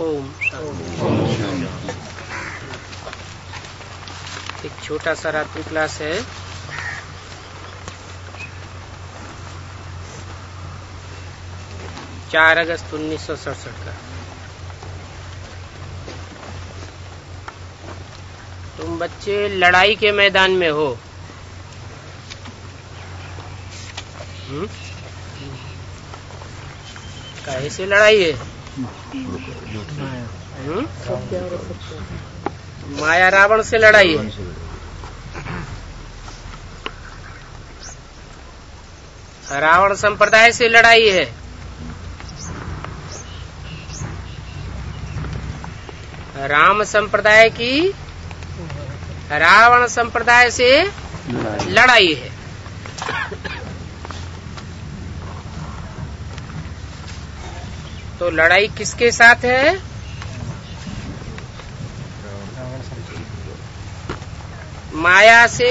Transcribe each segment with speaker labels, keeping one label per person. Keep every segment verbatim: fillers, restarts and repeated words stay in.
Speaker 1: ओम। एक छोटा सा रात्रि क्लास है। चार अगस्त उन्नीस सौ सड़सठ का। तुम बच्चे लड़ाई के मैदान में हो। हुँ? काहे से लड़ाई है? हुँ? माया रावण से लड़ाई है। रावण संप्रदाय से लड़ाई है। राम संप्रदाय की रावण संप्रदाय से लड़ाई है। तो लड़ाई किसके साथ है? माया से,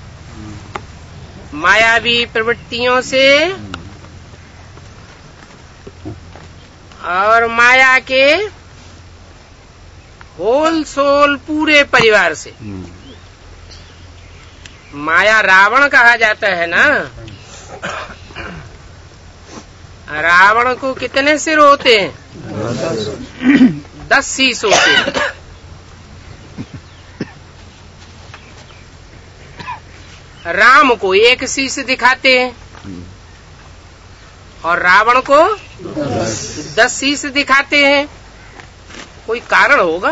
Speaker 1: मायावी प्रवृत्तियों से और माया के होल सोल पूरे परिवार से। माया रावण कहा जाता है ना। रावण को कितने सिर होते हैं? दस शीश होते हैं। राम को एक शीश दिखाते हैं और रावण को दस शीश दिखाते हैं। कोई कारण होगा?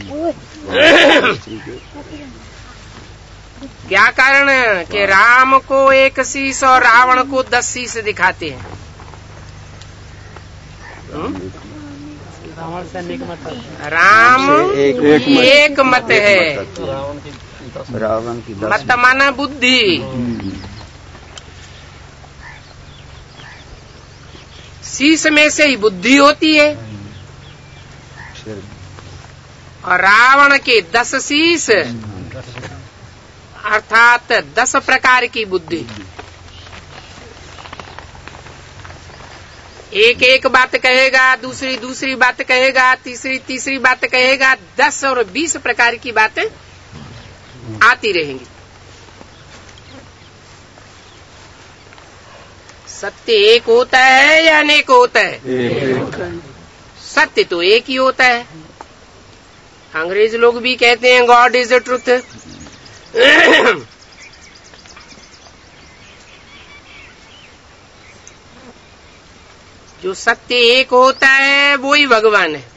Speaker 1: क्या कारण है कि राम को एक शीश और रावण को दस शीश दिखाते हैं? राम एक, एक मत है।
Speaker 2: रावण की
Speaker 1: मत माना बुद्धि। शीश में से ही बुद्धि होती है और रावण के दस शीश अर्थात दस प्रकार की बुद्धि। एक एक बात कहेगा, दूसरी दूसरी बात कहेगा, तीसरी तीसरी बात कहेगा। दस और बीस प्रकार की बातें आती रहेंगी। सत्य एक होता है या अनेक होता है? एक। सत्य तो एक ही होता है। अंग्रेज लोग भी कहते हैं गॉड इज द ट्रूथ। जो सत्य एक होता है वो ही भगवान है।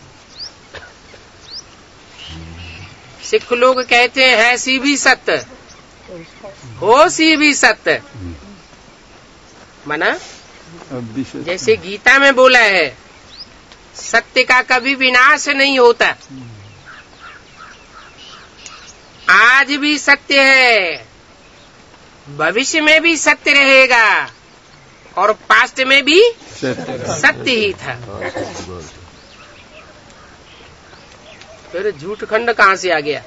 Speaker 1: सिख लोग कहते हैं है सी भी सत्य, हो सी भी सत्य। मना जैसे गीता में बोला है सत्य का कभी विनाश नहीं होता। आज भी सत्य है, भविष्य में भी सत्य रहेगा और पास्ट में भी सत्य ही था। फिर झूठ खंड कहाँ से आ गया?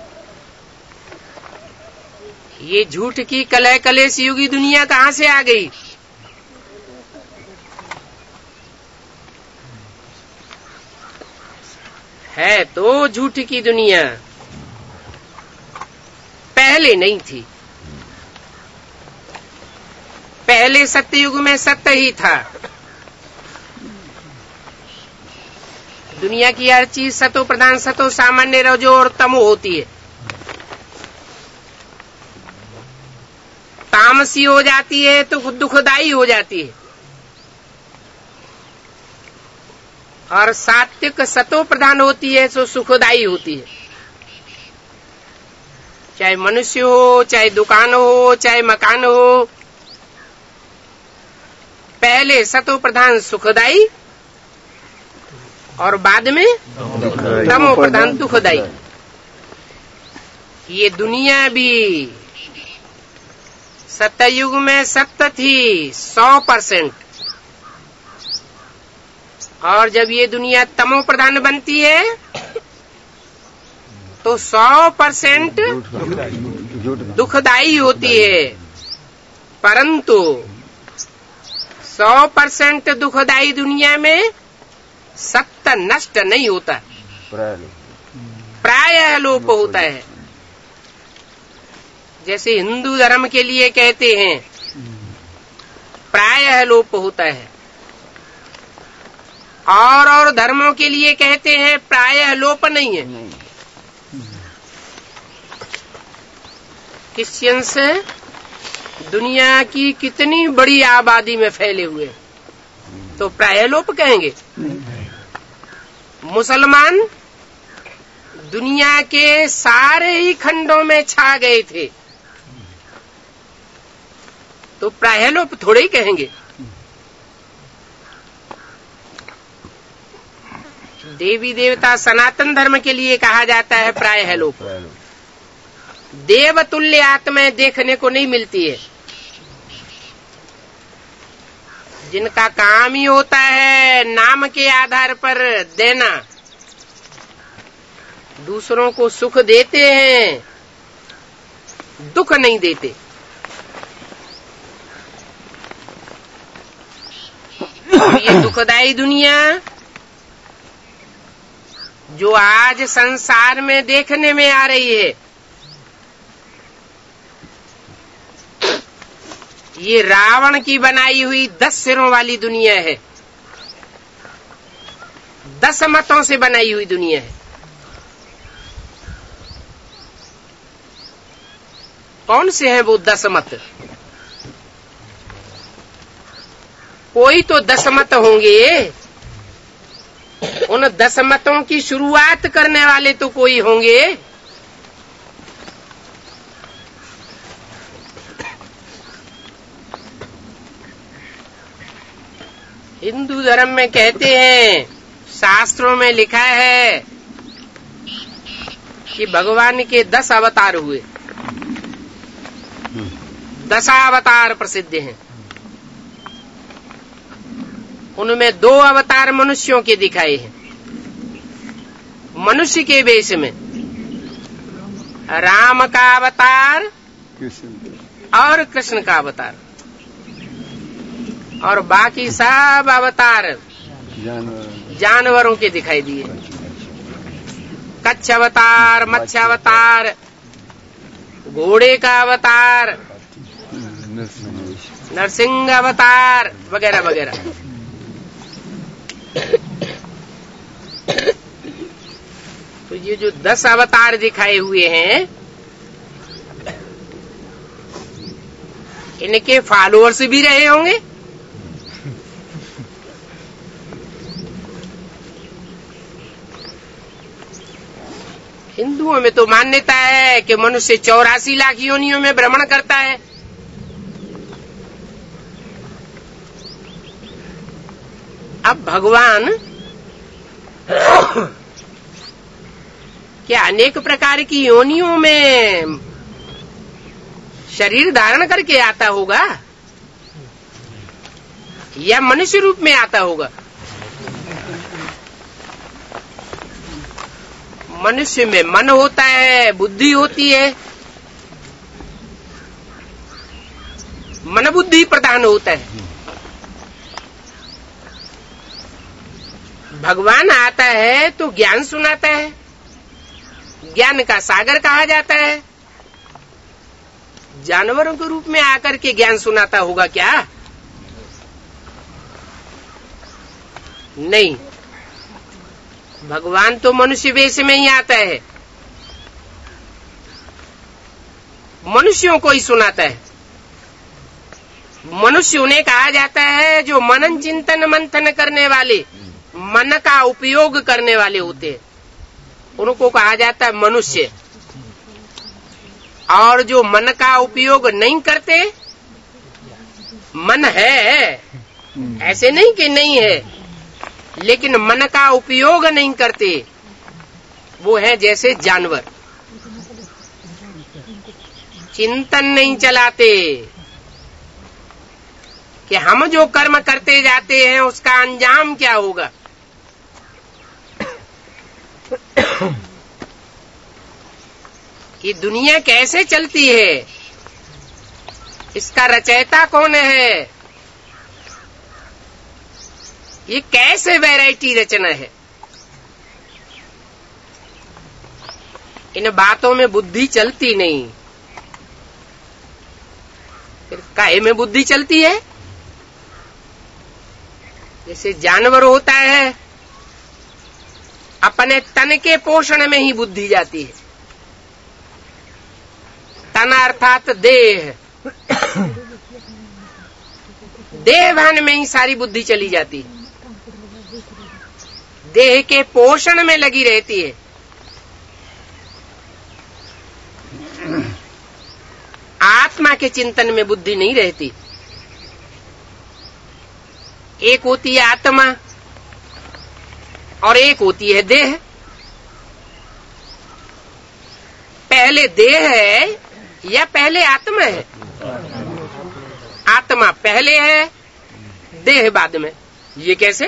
Speaker 1: ये झूठ की कलह कलेश युगी दुनिया कहाँ से आ गई? है तो झूठ की दुनिया, पहले नहीं थी। पहले सत्ययुग में सत्य ही था। दुनिया की हर चीज सतो प्रधान, सतो सामान्य, रजो और तमो होती है। तामसी हो जाती है तो दुखदाई हो जाती है और सात्विक सतो प्रधान होती है तो सुखदाई होती है। चाहे मनुष्य हो, चाहे दुकान हो, चाहे मकान हो, पहले सतो प्रधान सुखदाई और बाद में तमो प्रधान दुखदाई। ये दुनिया भी सत्ययुग में सत्य थी सौ परसेंट, और जब ये दुनिया तमो प्रधान बनती है तो सौ परसेंट दुखदाई होती है। परंतु सौ परसेंट दुखदाई दुनिया में सत्य नष्ट नहीं होता, प्रायः लोप होता है। जैसे हिंदू धर्म के लिए कहते हैं प्रायः लोप होता है, और और धर्मों के लिए कहते हैं प्रायः लोप नहीं है। क्रिश्चियंस दुनिया की कितनी बड़ी आबादी में फैले हुए, तो प्रायः लोप कहेंगे। मुसलमान दुनिया के सारे ही खंडों में छा गए थे, तो प्रायः लोप थोड़े ही कहेंगे। देवी देवता सनातन धर्म के लिए कहा जाता है प्रायः लोप। देवतुल्य आत्माएं देखने को नहीं मिलती है, जिनका काम ही होता है नाम के आधार पर देना, दूसरों को सुख देते हैं, दुख नहीं देते। ये दुखदायी दुनिया जो आज संसार में देखने में आ रही है, ये रावण की बनाई हुई दस सिरों वाली दुनिया है, दस मतों से बनाई हुई दुनिया है। कौन से हैं वो दस मत? कोई तो दस मत होंगे, उन दस मतों की शुरुआत करने वाले तो कोई होंगे। हिंदू धर्म में कहते हैं, शास्त्रों में लिखा है कि भगवान के दस अवतार हुए, दशावतार प्रसिद्ध हैं। उनमें दो अवतार मनुष्यों के दिखाए हैं, मनुष्य के वेश में, राम का अवतार और कृष्ण का अवतार, और बाकी सब अवतार जानवर जानवरों के दिखाई दिए। कच्छ अवतार, मत्स्य अवतार, घोड़े का अवतार, नरसिंह अवतार वगैरह वगैरह। तो ये जो दस अवतार दिखाए हुए हैं, इनके फॉलोअर्स भी रहे होंगे। हिंदुओं में तो मान्यता है कि मनुष्य चौरासी लाख योनियों में भ्रमण करता है। अब भगवान क्या अनेक प्रकार की योनियों में शरीर धारण करके आता होगा, या मनुष्य रूप में आता होगा? मनुष्य में मन होता है, बुद्धि होती है, मन बुद्धि प्रधान होता है। भगवान आता है तो ज्ञान सुनाता है, ज्ञान का सागर कहा जाता है। जानवरों के रूप में आकर के ज्ञान सुनाता होगा क्या? नहीं, भगवान तो मनुष्य वेश में ही आता है, मनुष्यों को ही सुनाता है। मनुष्य उन्हें कहा जाता है जो मनन चिंतन मंथन करने वाले, मन का उपयोग करने वाले होते हैं, उनको कहा जाता है मनुष्य। और जो मन का उपयोग नहीं करते, मन है, ऐसे नहीं कि नहीं है, लेकिन मन का उपयोग नहीं करते, वो है जैसे जानवर। चिंतन नहीं चलाते कि हम जो कर्म करते जाते हैं उसका अंजाम क्या होगा। ये दुनिया कैसे चलती है, इसका रचयिता कौन है, ये कैसे वैरायटी रचना है? इन बातों में बुद्धि चलती नहीं। फिर काहे में बुद्धि चलती है? जैसे जानवर होता है, अपने तन के पोषण में ही बुद्धि जाती है। तन अर्थात देह, देह भान में ही सारी बुद्धि चली जाती है, देह के पोषण में लगी रहती है। आत्मा के चिंतन में बुद्धि नहीं रहती। एक होती है आत्मा और एक होती है देह। पहले देह है या पहले आत्मा है? आत्मा पहले है, देह बाद में। ये कैसे?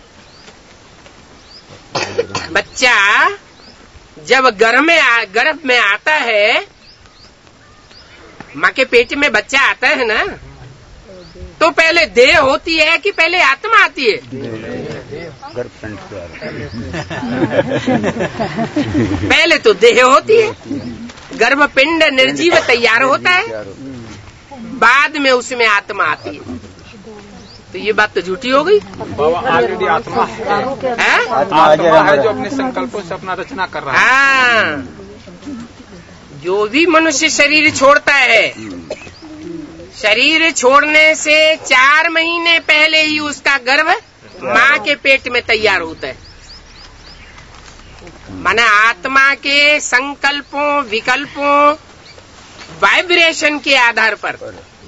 Speaker 1: बच्चा जब गर्भ में आ, गर्भ में आता है, माँ के पेट में बच्चा आता है ना, तो पहले देह होती है कि पहले आत्मा आती है? पहले तो देह होती है, गर्भपिंड निर्जीव तैयार होता है, बाद में उसमें आत्मा आती है। तो ये बात तो झूठी हो गई।
Speaker 3: बाबा ऑलरेडी आत्मा है, आत्मा है जो अपने संकल्पों से अपना रचना कर रहा है।
Speaker 1: हाँ, जो भी मनुष्य शरीर छोड़ता है, शरीर छोड़ने से चार महीने पहले ही उसका गर्भ माँ के पेट में तैयार होता है। माने आत्मा के संकल्पों, विकल्पों, वाइब्रेशन के आधार पर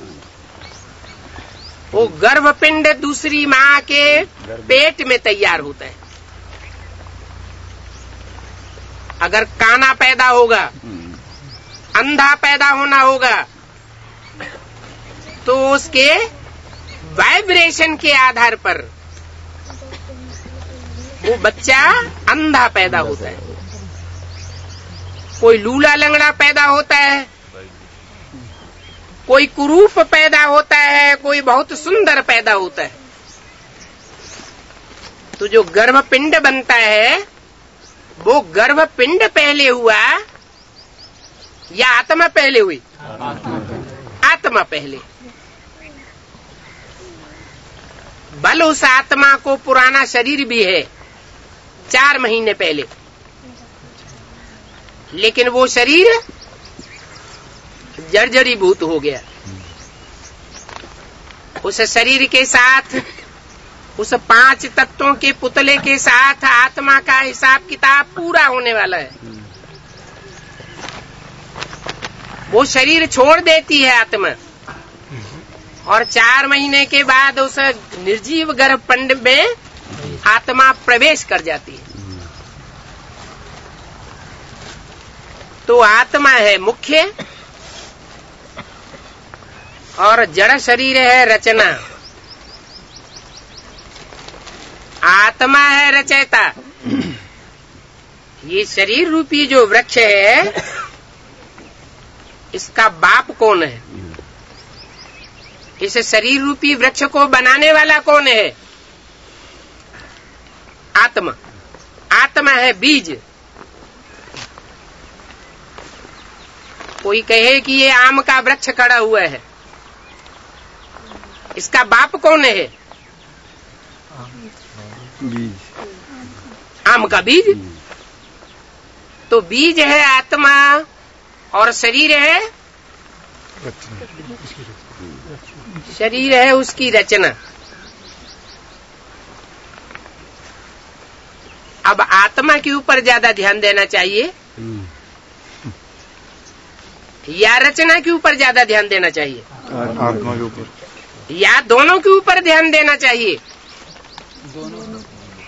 Speaker 1: वो गर्भपिंड दूसरी माँ के पेट में तैयार होता है। अगर काना पैदा होगा, अंधा पैदा होना होगा, तो उसके वाइब्रेशन के आधार पर वो बच्चा अंधा पैदा होता है। कोई लूला लंगड़ा पैदा होता है, कोई कुरूप पैदा होता है, कोई बहुत सुंदर पैदा होता है। तो जो गर्भपिंड बनता है, वो गर्भपिंड पहले हुआ या आत्मा पहले हुई? आत्मा पहले। बल उस आत्मा को पुराना शरीर भी है चार महीने पहले, लेकिन वो शरीर जर्जरीभूत हो गया। उस शरीर के साथ, उस पांच तत्वों के पुतले के साथ आत्मा का हिसाब किताब पूरा होने वाला है। वो शरीर छोड़ देती है आत्मा, और चार महीने के बाद उस निर्जीव गर्भपिंड में आत्मा प्रवेश कर जाती है। तो आत्मा है मुख्य और जड़ शरीर है रचना। आत्मा है रचयिता। ये शरीर रूपी जो वृक्ष है, इसका बाप कौन है? इस शरीर रूपी वृक्ष को बनाने वाला कौन है? आत्मा। आत्मा है बीज। कोई कहे कि ये आम का वृक्ष खड़ा हुआ है, इसका बाप कौन है? बीज। आम का बीज। तो बीज है आत्मा और शरीर है, शरीर है उसकी रचना। अब आत्मा के ऊपर ज्यादा ध्यान देना चाहिए या रचना के ऊपर ज्यादा ध्यान देना चाहिए?
Speaker 2: आत्मा के ऊपर।
Speaker 1: या दोनों के ऊपर ध्यान देना चाहिए?
Speaker 3: दोनों।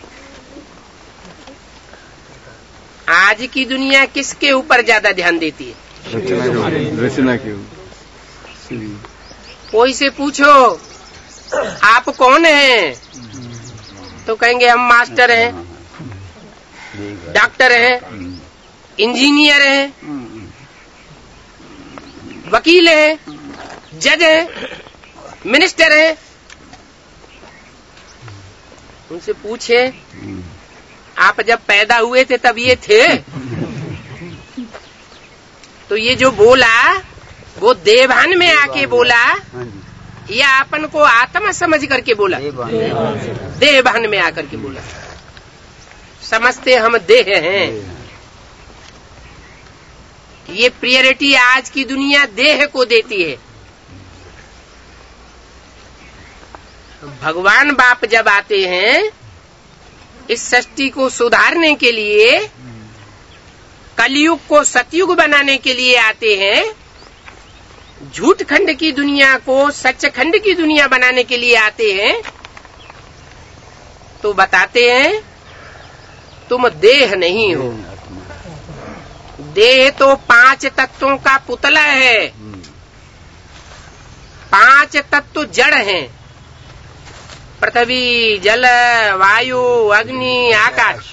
Speaker 1: आज की दुनिया किसके ऊपर ज्यादा ध्यान देती है?
Speaker 2: रचना के ऊपर।
Speaker 1: कोई से पूछो आप कौन हैं, तो कहेंगे हम मास्टर हैं, डॉक्टर हैं, इंजीनियर हैं, वकील हैं, जज हैं, मिनिस्टर हैं। उनसे पूछे आप जब पैदा हुए थे तब ये थे? तो ये जो बोला वो देवभान में आके बोला या अपन को आत्मा समझ करके बोला? देवभान में आकर के बोला। समझते हम देह हैं। ये प्रियरिटी आज की दुनिया देह को देती है। भगवान बाप जब आते हैं इस सृष्टि को सुधारने के लिए, कलयुग को सतयुग बनाने के लिए आते हैं, झूठ खंड की दुनिया को सच खंड की दुनिया बनाने के लिए आते हैं, तो बताते हैं तुम देह नहीं हो। देह तो पांच तत्वों का पुतला है। पांच तत्व जड़ हैं, पृथ्वी, जल, वायु, अग्नि, आकाश।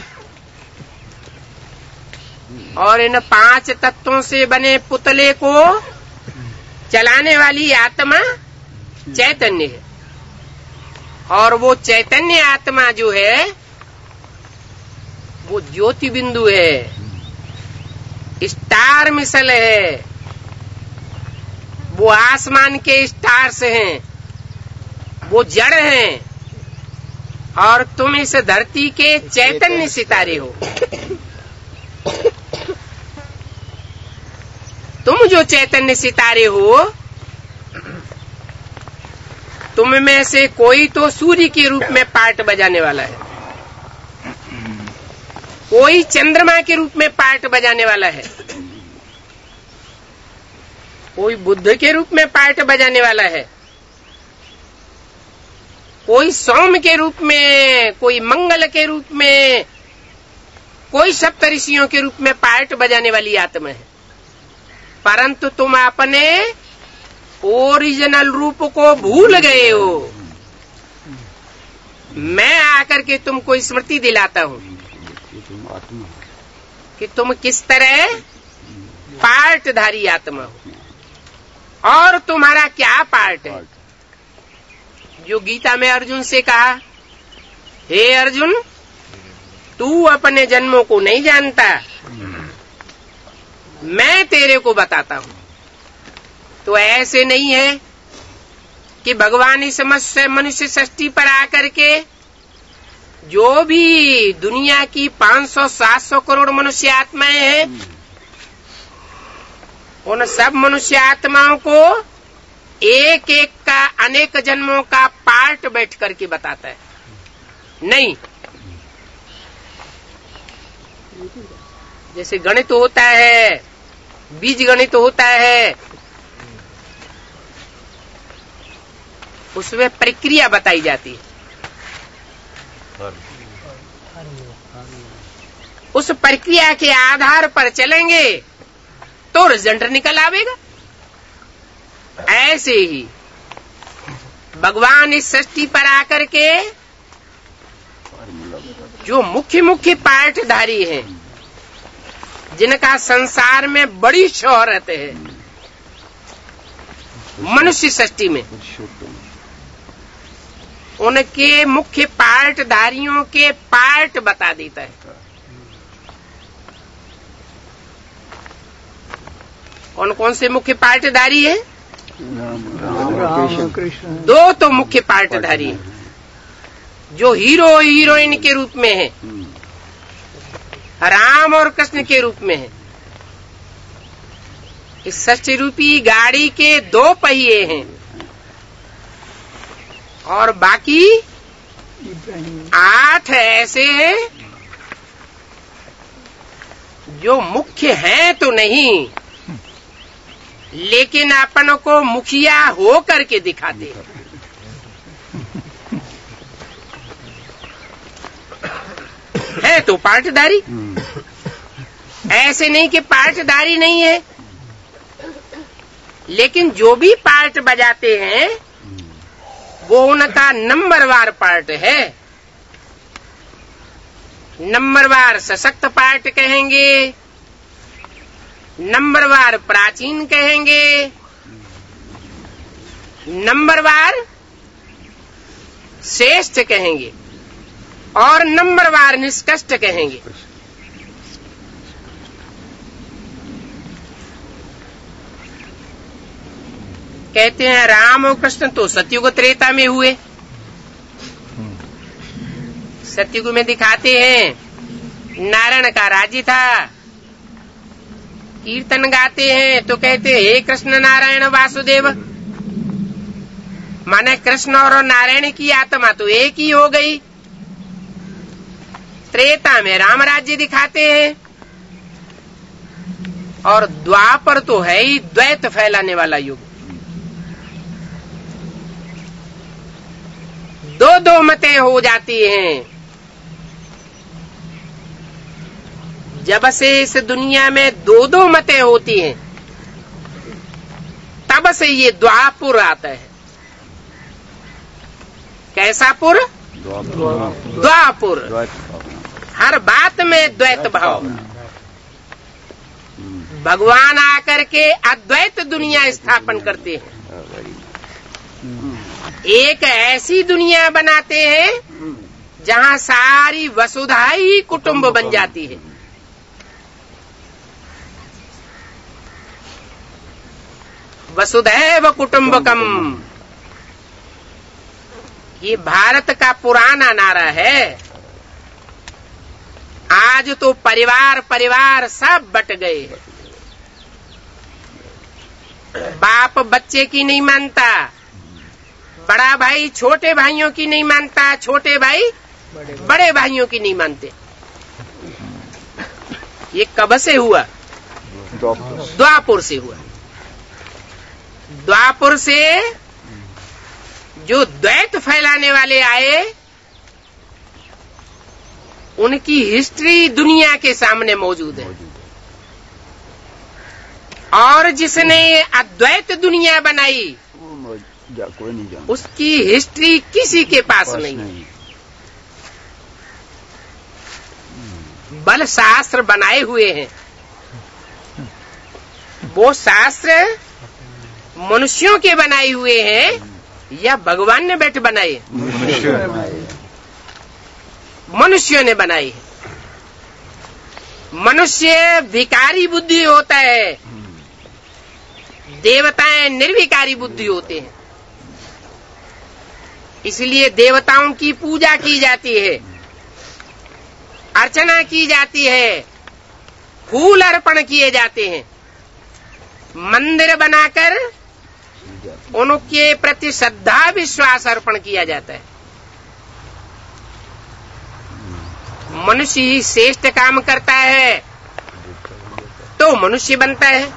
Speaker 1: और इन पांच तत्वों से बने पुतले को चलाने वाली आत्मा चैतन्य है। और वो चैतन्य आत्मा जो है वो ज्योति बिंदु है, स्टार मिसल है, वो आसमान के स्टार्स हैं, वो जड़ हैं और तुम इस धरती के चैतन्य सितारे हो। तुम जो चैतन्य सितारे हो, तुम में से कोई तो सूर्य के रूप में पार्ट बजाने वाला है, कोई चंद्रमा के रूप में पार्ट बजाने वाला है, कोई बुद्ध के रूप में पार्ट बजाने वाला है, कोई सोम के रूप में, कोई मंगल के रूप में, कोई सप्तऋषियों के रूप में पार्ट बजाने वाली आत्मा है। परंतु तुम अपने ओरिजिनल रूप को भूल गए हो। मैं आकर के तुमको स्मृति दिलाता हूँ कि तुम किस तरह पार्टधारी आत्मा हो और तुम्हारा क्या पार्ट है। जो गीता में अर्जुन से कहा, हे अर्जुन, तू अपने जन्मों को नहीं जानता, मैं तेरे को बताता हूँ। तो ऐसे नहीं है कि भगवान इस मनुष्य सृष्टि पर आकर के जो भी दुनिया की पाँच सौ सात सौ करोड़ मनुष्य आत्माएं हैं, उन सब मनुष्य आत्माओं को एक एक का अनेक जन्मों का पार्ट बैठ करके बताता है। नहीं, जैसे गणित होता है, बीज गणित होता है, उसमें प्रक्रिया बताई जाती है। उस प्रक्रिया के आधार पर चलेंगे तो रिजल्ट निकल आवेगा। ऐसे ही भगवान इस सृष्टि पर आकर के जो मुख्य मुख्य पार्टधारी हैं, जिनका संसार में बड़ी शोहरत है मनुष्य सृष्टि में, उनके मुख्य पार्टधारियों के पार्ट बता देता है। कौन कौन से मुख्य पार्टधारी है? दो तो मुख्य पार्टधारी हैं जो हीरो हीरोइन के रूप में है, राम और कृष्ण के रूप में है। इस सृष्टि रूपी गाड़ी के दो पहिए हैं और बाकी आठ ऐसे हैं जो मुख्य हैं तो नहीं, लेकिन अपन को मुखिया हो करके दिखाते हैं। है तो पार्टधारी, ऐसे नहीं कि पार्टधारी नहीं है, लेकिन जो भी पार्ट बजाते हैं वो उनका नंबरवार पार्ट है। नंबरवार सशक्त पार्ट कहेंगे, नंबरवार प्राचीन कहेंगे, नंबरवार श्रेष्ठ कहेंगे। और नंबरवार निष्कष्ट कहेंगे। कहते हैं राम और कृष्ण तो सतयुग त्रेता में हुए। सतयुग में दिखाते हैं नारायण का राज्य था। कीर्तन गाते हैं तो कहते हैं हे कृष्ण नारायण वासुदेव, माने कृष्ण और नारायण की आत्मा तो एक ही हो गई। त्रेता में राम राज्य दिखाते हैं और द्वापर तो है ही द्वैत फैलाने वाला युग। दो दो मतें हो जाती हैं। जब से इस दुनिया में दो दो मतें होती हैं तब से ये द्वापुर आता है। कैसा पुर? द्वापुर। हर बात में द्वैत भाव। भगवान आकर के अद्वैत दुनिया स्थापन करते हैं। एक ऐसी दुनिया बनाते हैं जहाँ सारी वसुधा ही कुटुंब बन जाती है। वसुधैव कुटुंबकम, ये भारत का पुराना नारा है। आज तो परिवार परिवार सब बट गए। बाप बच्चे की नहीं मानता, बड़ा भाई छोटे भाइयों की नहीं मानता, छोटे भाई बड़े भाइयों की नहीं मानते। ये कब से हुआ? द्वापुर से हुआ। द्वापुर से जो द्वैत फैलाने वाले आए उनकी हिस्ट्री दुनिया के सामने मौजूद है। और जिसने अद्वैत दुनिया बनाई उसकी हिस्ट्री किसी के पास नहीं है। बल शास्त्र बनाए हुए हैं, वो शास्त्र मनुष्यों के बनाए हुए हैं या भगवान ने बैठ बनाए? मनुष्यों ने बनाए। मनुष्य विकारी बुद्धि होता है, देवताएं निर्विकारी बुद्धि होते हैं। इसलिए देवताओं की पूजा की जाती है, अर्चना की जाती है, फूल अर्पण किए जाते हैं, मंदिर बनाकर उनके प्रति श्रद्धा विश्वास अर्पण किया जाता है। मनुष्य ही श्रेष्ठ काम करता है तो मनुष्य बनता है,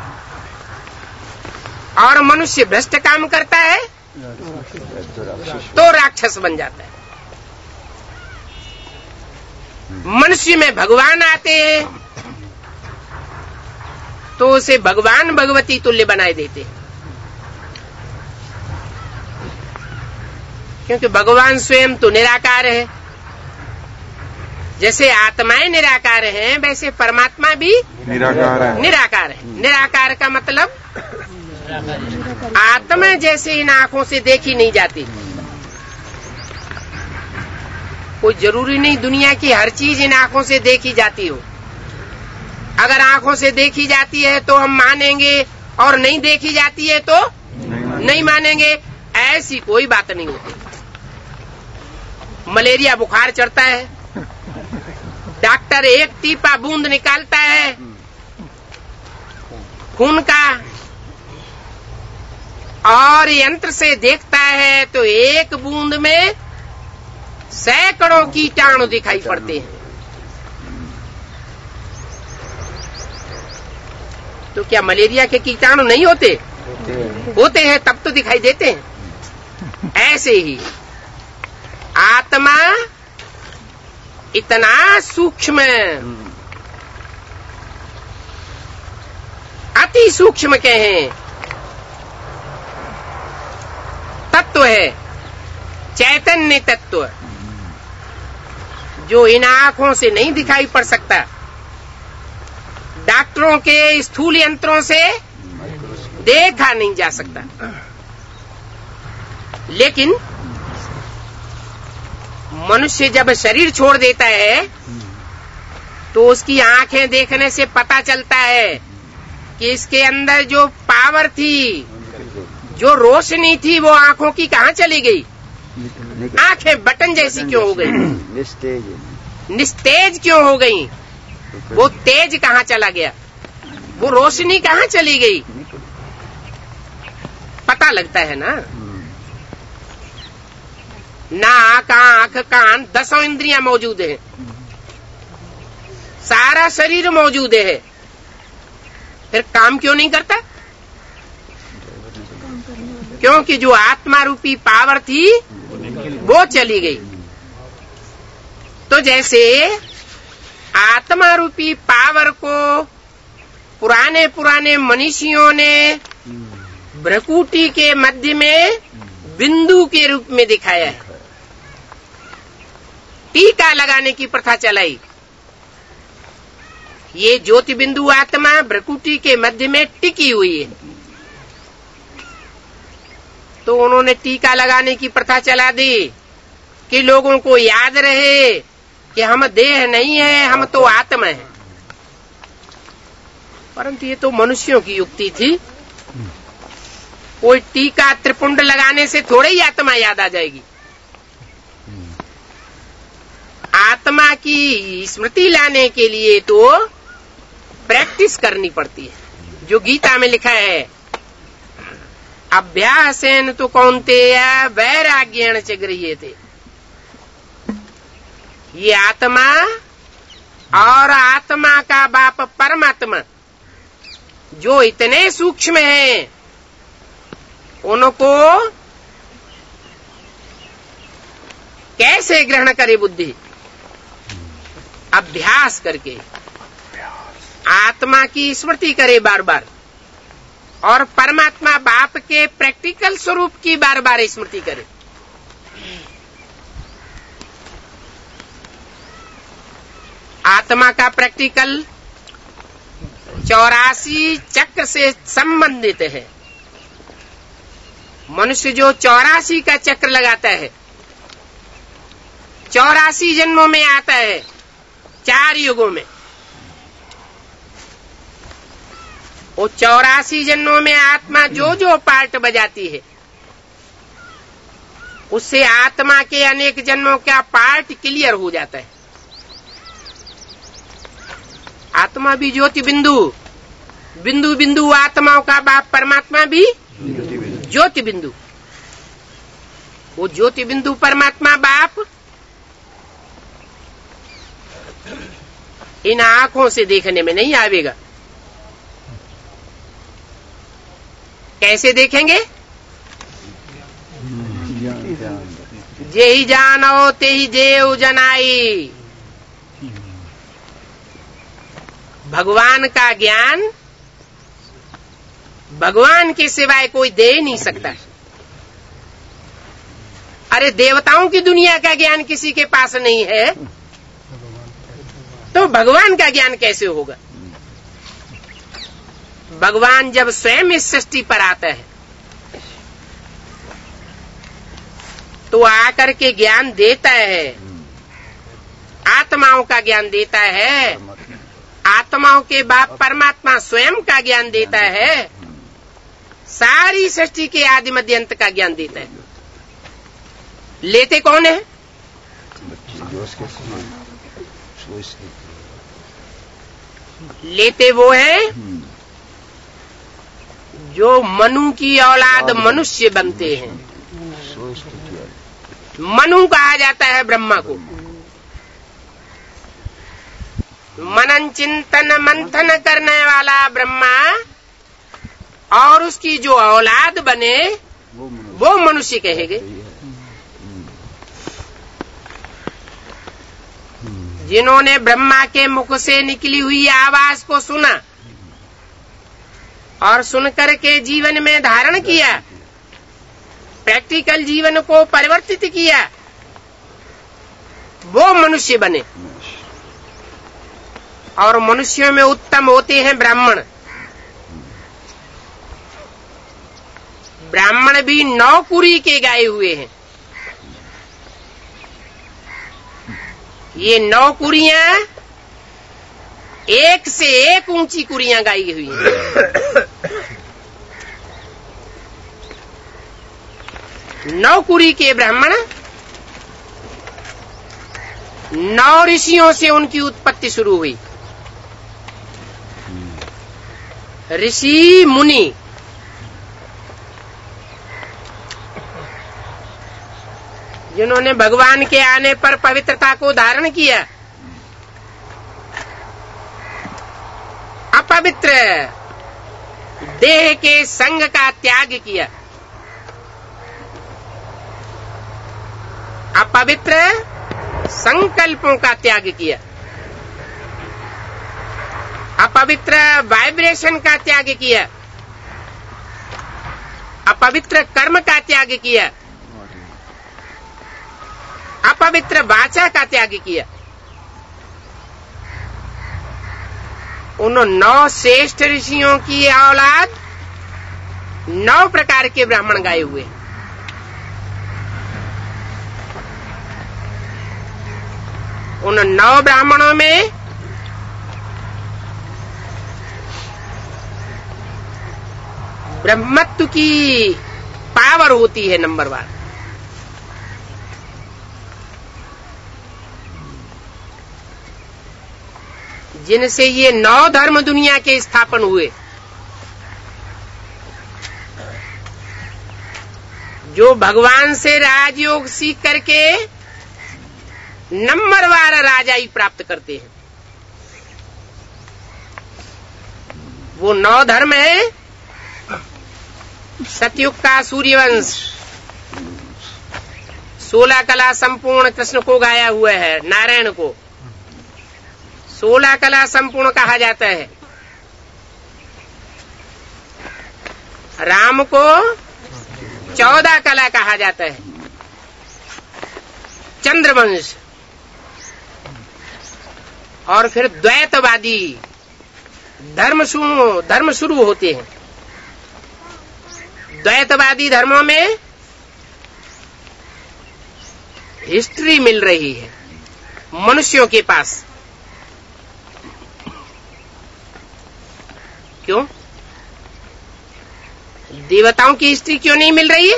Speaker 1: और मनुष्य भ्रष्ट काम करता है तो राक्षस बन जाता है। मनुष्य में भगवान आते हैं तो उसे भगवान भगवती तुल्य बनाए देते हैं, क्योंकि भगवान स्वयं तो निराकार है। जैसे आत्माएं निराकार हैं वैसे परमात्मा भी
Speaker 2: निराकार है।
Speaker 1: निराकार है। निराकार का मतलब आत्मा जैसे इन आंखों से देखी नहीं जाती। कोई जरूरी नहीं दुनिया की हर चीज इन आंखों से देखी जाती हो। अगर आंखों से देखी जाती है तो हम मानेंगे और नहीं देखी जाती है तो नहीं, नहीं मानेंगे। ऐसी कोई बात नहीं होती। मलेरिया बुखार चढ़ता है, डॉक्टर एक टीपा बूंद निकालता है खून का और यंत्र से देखता है तो एक बूंद में सैकड़ों कीटाणु दिखाई पड़ते हैं। तो क्या मलेरिया के कीटाणु नहीं होते? होते हैं, तब तो दिखाई देते हैं। ऐसे ही आत्मा इतना सूक्ष्म, अति सूक्ष्म कहें तत्व है, चैतन्य तत्व, जो इन आंखों से नहीं दिखाई पड़ सकता। डॉक्टरों के स्थूल यंत्रों से देखा नहीं जा सकता, लेकिन मनुष्य जब शरीर छोड़ देता है तो उसकी आंखें देखने से पता चलता है कि इसके अंदर जो पावर थी, जो रोशनी थी, वो आंखों की कहाँ चली गई? आंखें बटन जैसी क्यों हो गई?
Speaker 4: निस्तेज
Speaker 1: निस्तेज क्यों हो गई? वो तेज कहाँ चला गया? वो रोशनी कहाँ चली गई? पता लगता है ना। नाक, आंख, कान, दसों इंद्रियां मौजूद है, सारा शरीर मौजूद है, फिर काम क्यों नहीं करता? क्योंकि जो आत्मा रूपी पावर थी वो चली गई। तो जैसे आत्मा रूपी पावर को पुराने पुराने मनीषियों ने भ्रकुटी के मध्य में बिंदु के रूप में दिखाया है, टीका लगाने की प्रथा चलाई। ये ज्योति बिंदु आत्मा भ्रकुटी के मध्य में टिकी हुई है, तो उन्होंने टीका लगाने की प्रथा चला दी कि लोगों को याद रहे कि हम देह नहीं है, हम तो आत्मा है। परंतु ये तो मनुष्यों की युक्ति थी। कोई टीका त्रिपुंड लगाने से थोड़े ही आत्मा याद आ जाएगी। आत्मा की स्मृति लाने के लिए तो प्रैक्टिस करनी पड़ती है, जो गीता में लिखा है, अभ्यासेन तो कौन्तेय वैराग्येण च गृह्यते। ये आत्मा और आत्मा का बाप परमात्मा जो इतने सूक्ष्म हैं, उनको कैसे ग्रहण करे बुद्धि? अभ्यास करके आत्मा की स्मृति करे बार बार, और परमात्मा बाप के प्रैक्टिकल स्वरूप की बार बार स्मृति करे। आत्मा का प्रैक्टिकल चौरासी चक्र से संबंधित है। मनुष्य जो चौरासी का चक्र लगाता है, चौरासी जन्मों में आता है, चार युगों में, वो चौरासी जन्मों में आत्मा जो जो पार्ट बजाती है, उससे आत्मा के अनेक जन्मों का पार्ट क्लियर हो जाता है। आत्मा भी ज्योति बिंदु, बिंदु बिंदु आत्माओं का बाप परमात्मा भी ज्योति बिंदु। वो ज्योति बिंदु परमात्मा बाप इन आंखों से देखने में नहीं आवेगा। कैसे देखेंगे? जे ही जानो ते ही देव जनाई। भगवान का ज्ञान भगवान के सिवाय कोई दे नहीं सकता। अरे देवताओं की दुनिया का ज्ञान किसी के पास नहीं है, तो भगवान का ज्ञान कैसे होगा? भगवान जब स्वयं इस सृष्टि पर आता है तो आकर के ज्ञान देता है, आत्माओं का ज्ञान देता है, आत्माओं के बाप परमात्मा स्वयं का ज्ञान देता है, सारी सृष्टि के आदि मध्य अंत का ज्ञान देता है। लेते कौन है? लेते वो है जो मनु की औलाद मनुष्य बनते हैं। मनु कहा जाता है ब्रह्मा को। मनन चिंतन मंथन करने वाला ब्रह्मा और उसकी जो औलाद बने वो मनुष्य कहेंगे। जिन्होंने ब्रह्मा के मुख से निकली हुई आवाज को सुना और सुनकर के जीवन में धारण किया, प्रैक्टिकल जीवन को परिवर्तित किया, वो मनुष्य बने। और मनुष्यों में उत्तम होते हैं ब्राह्मण। ब्राह्मण भी नौकुरी के गाए हुए हैं। ये नौ कुरियां एक से एक ऊंची कुरियां गाई हुई हैं। नौ कुरी के ब्राह्मण नौ ऋषियों से उनकी उत्पत्ति शुरू हुई। ऋषि मुनि जिन्होंने भगवान के आने पर पवित्रता को धारण किया, अपवित्र देह के संग का त्याग किया, अपवित्र संकल्पों का त्याग किया, अपवित्र वाइब्रेशन का त्याग किया, अपवित्र कर्म का त्याग किया, अपवित्र वाचा का त्याग किया। उन नौ श्रेष्ठ ऋषियों की औलाद नौ प्रकार के ब्राह्मण गाए हुए। उन नौ ब्राह्मणों में ब्रह्मत्व की पावर होती है नंबर वन। जिनसे ये नौ धर्म दुनिया के स्थापन हुए, जो भगवान से राजयोग सीख करके नंबरवार राजाई प्राप्त करते हैं। वो नौ धर्म है। सतयुग का सूर्यवंश सोलह कला संपूर्ण कृष्ण को गाया हुआ है, नारायण को सोलह कला संपूर्ण कहा जाता है। राम को चौदह कला कहा जाता है। चंद्रवंश और फिर द्वैतवादी धर्म शुरू धर्म शुरू होते हैं। द्वैतवादी धर्मों में हिस्ट्री मिल रही है मनुष्यों के पास। क्यों? देवताओं की हिस्ट्री क्यों नहीं मिल रही है?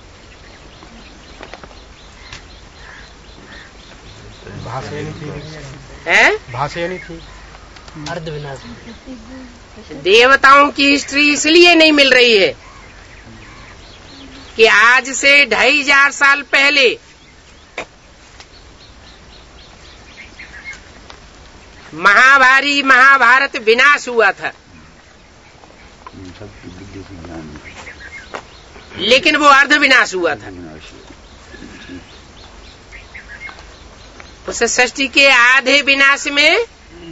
Speaker 5: भाषा नहीं थी,
Speaker 1: है?
Speaker 5: भाषा नहीं थी,
Speaker 6: अर्ध विनाश।
Speaker 1: देवताओं की हिस्ट्री इसलिए नहीं मिल रही है कि आज से ढाई हजार साल पहले महाभारी महाभारत विनाश हुआ था, लेकिन वो अर्ध विनाश हुआ था। उस सृष्टि के आधे विनाश में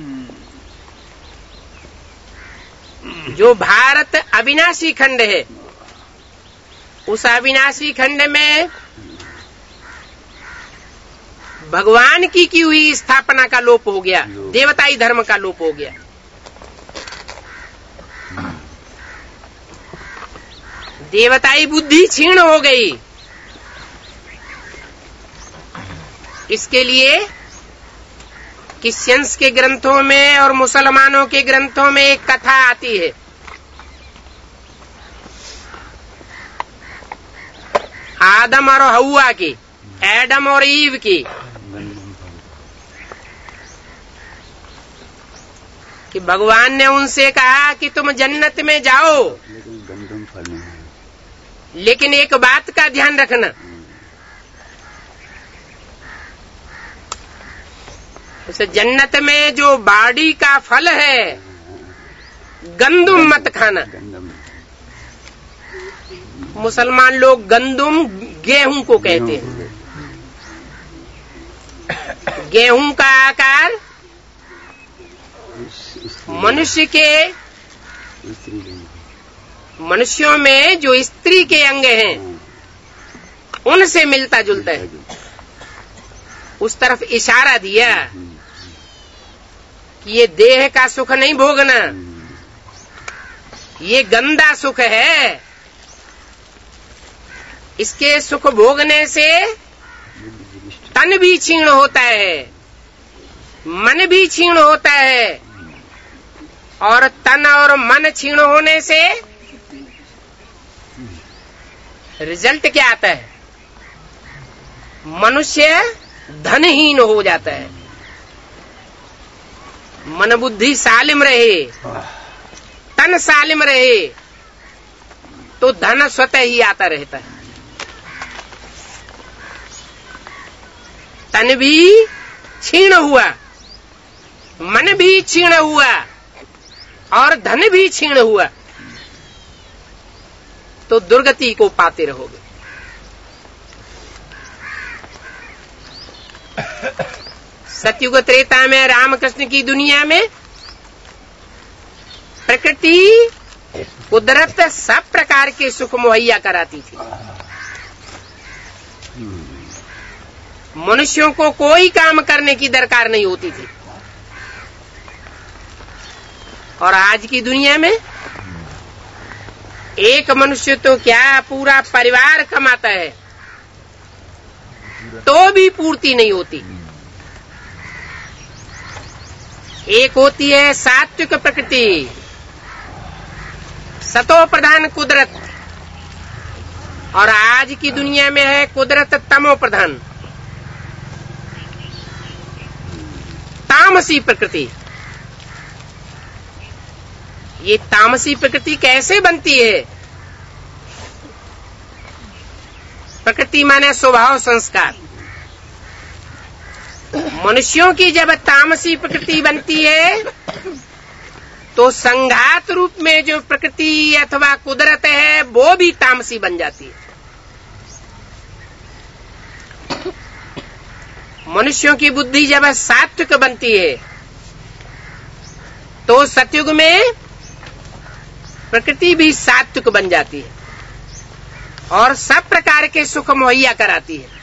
Speaker 1: जो भारत अविनाशी खंड है, उस अविनाशी खंड में भगवान की की हुई स्थापना का लोप हो गया, देवताई धर्म का लोप हो गया। देवताई बुद्धि क्षीण हो गई। इसके लिए क्रिश्चियंस के ग्रंथों में और मुसलमानों के ग्रंथों में एक कथा आती है। आदम और हव्वा की, एडम और ईव की, कि भगवान ने उनसे कहा कि तुम जन्नत में जाओ, लेकिन एक बात का ध्यान रखना, उस जन्नत में जो बाड़ी का फल है गंदुम मत खाना। मुसलमान लोग गंदुम गेहूं को कहते हैं। गेहूं का आकार मनुष्य के मनुष्यों में जो स्त्री के अंग हैं उनसे मिलता जुलता है। उस तरफ इशारा दिया कि ये देह का सुख नहीं भोगना, ये गंदा सुख है। इसके सुख भोगने से तन भी क्षीण होता है, मन भी क्षीण होता है, और तन और मन क्षीण होने से रिजल्ट क्या आता है? मनुष्य धनहीन हो जाता है। मन बुद्धि सालिम रहे, तन सालिम रहे, तो धन स्वतः ही आता रहता है। तन भी क्षीण हुआ, मन भी क्षीण हुआ, और धन भी क्षीण हुआ, तो दुर्गति को पाते रहोगे। सतयुग त्रेता में रामकृष्ण की दुनिया में प्रकृति कुदरत सब प्रकार के सुख मुहैया कराती थी। मनुष्यों को कोई काम करने की दरकार नहीं होती थी। और आज की दुनिया में एक मनुष्य तो क्या पूरा परिवार कमाता है तो भी पूर्ति नहीं होती। एक होती है सात्विक प्रकृति, सतो प्रधान कुदरत, और आज की दुनिया में है कुदरत तमो प्रधान, तामसी प्रकृति। ये तामसी प्रकृति कैसे बनती है? प्रकृति माने स्वभाव संस्कार। मनुष्यों की जब तामसी प्रकृति बनती है तो संघात रूप में जो प्रकृति अथवा कुदरत है वो भी तामसी बन जाती है। मनुष्यों की बुद्धि जब सात्विक बनती है तो सतयुग में प्रकृति भी सात्विक बन जाती है और सब प्रकार के सुख मुहैया कराती है।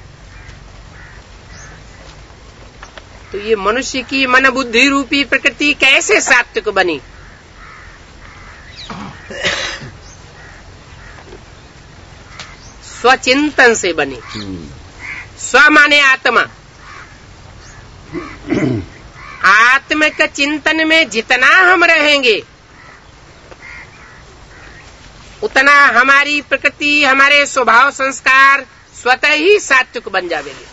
Speaker 1: तो ये मनुष्य की मन बुद्धि रूपी प्रकृति कैसे सात्विक बनी? स्वचिंतन से बनी। स्व माने आत्मा। आत्मिक चिंतन में जितना हम रहेंगे उतना हमारी प्रकृति, हमारे स्वभाव संस्कार स्वतः ही सात्विक बन जाएंगे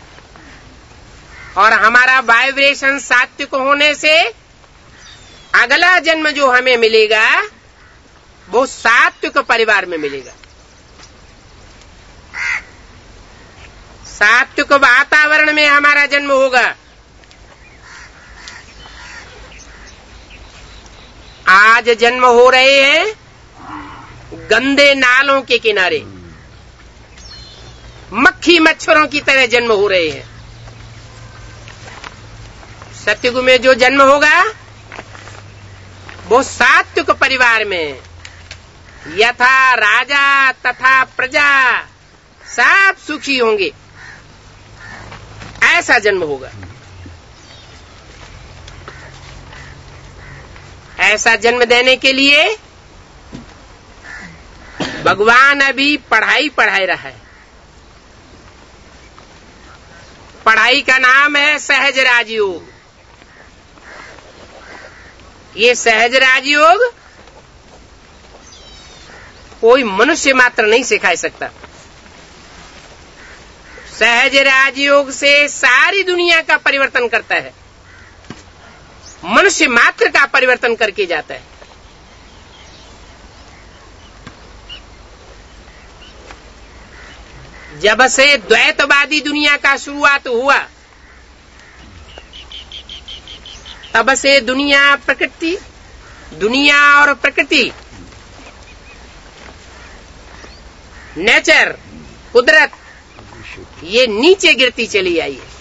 Speaker 1: और हमारा वाइब्रेशन सात्विक होने से अगला जन्म जो हमें मिलेगा वो सात्विक परिवार में मिलेगा। सात्विक वातावरण में हमारा जन्म होगा। आज जन्म हो रहे हैं गंदे नालों के किनारे, मक्खी मच्छरों की तरह जन्म हो रहे हैं। सतयुग में जो जन्म होगा वो सात्विक परिवार में, यथा राजा तथा प्रजा सब सुखी होंगे, ऐसा जन्म होगा। ऐसा जन्म देने के लिए भगवान अभी पढ़ाई पढ़ाई रहा है। पढ़ाई का नाम है सहज राजयोग। ये सहज राजयोग कोई मनुष्य मात्र नहीं सिखा सकता। सहज राजयोग से सारी दुनिया का परिवर्तन करता है, मनुष्य मात्र का परिवर्तन करके जाता है। जब से द्वैतवादी दुनिया का शुरुआत हुआ तब से दुनिया प्रकृति दुनिया और प्रकृति, नेचर, कुदरत, ये नीचे गिरती चली आई है।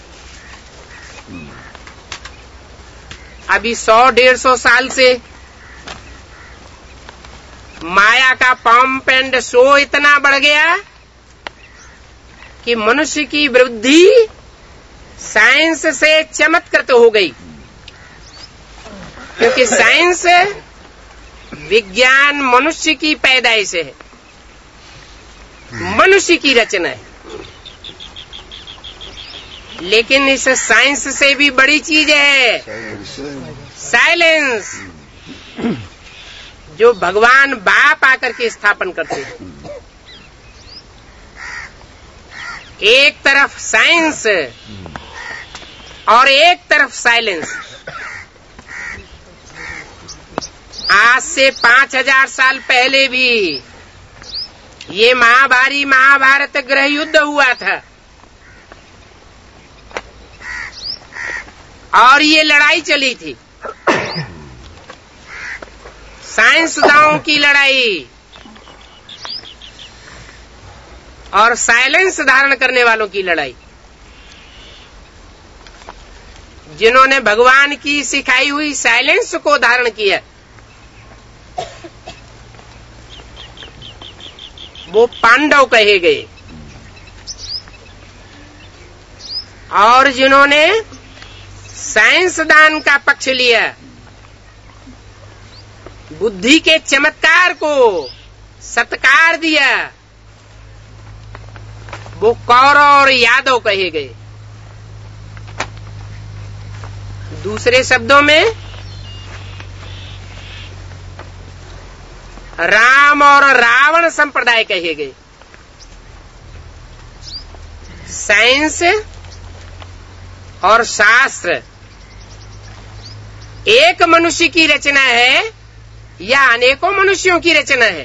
Speaker 1: अभी सौ डेढ़ सौ साल से माया का पंप एंड शो इतना बढ़ गया कि मनुष्य की वृद्धि साइंस से चमत्कृत हो गई, क्योंकि साइंस विज्ञान मनुष्य की पैदाइश है, मनुष्य की रचना है। लेकिन इस साइंस से भी बड़ी चीज है साइलेंस, जो भगवान बाप आकर के स्थापन करते हैं। एक तरफ साइंस और एक तरफ साइलेंस। आज से पांच हजार साल पहले भी ये महाभारी महाभारत गृह युद्ध हुआ था और ये लड़ाई चली थी, साइंसदानों की लड़ाई और साइलेंस धारण करने वालों की लड़ाई। जिन्होंने भगवान की सिखाई हुई साइलेंस को धारण किया वो पांडव कहे गए, और जिन्होंने साइंसदान का पक्ष लिया, बुद्धि के चमत्कार को सत्कार दिया, वो कौरव और यादव कहे गए। दूसरे शब्दों में राम और रावण संप्रदाय कहे गए। साइंस और शास्त्र एक मनुष्य की रचना है या अनेकों मनुष्यों की रचना है?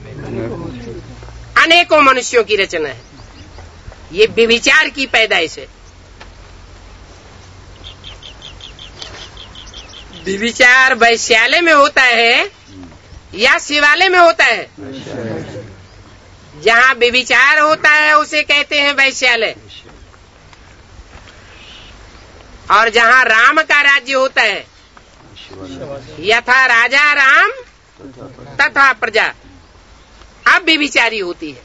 Speaker 1: अनेकों मनुष्यों की रचना है। ये व्यभिचार की पैदाइश है। व्यभिचार वैश्यालय में होता है या शिवालय में होता है? जहाँ व्यभिचार होता है उसे कहते हैं वैश्यालय, और जहाँ राम का राज्य होता है, यथा राजा राम तथा प्रजा, अब व्यभिचारी होती है।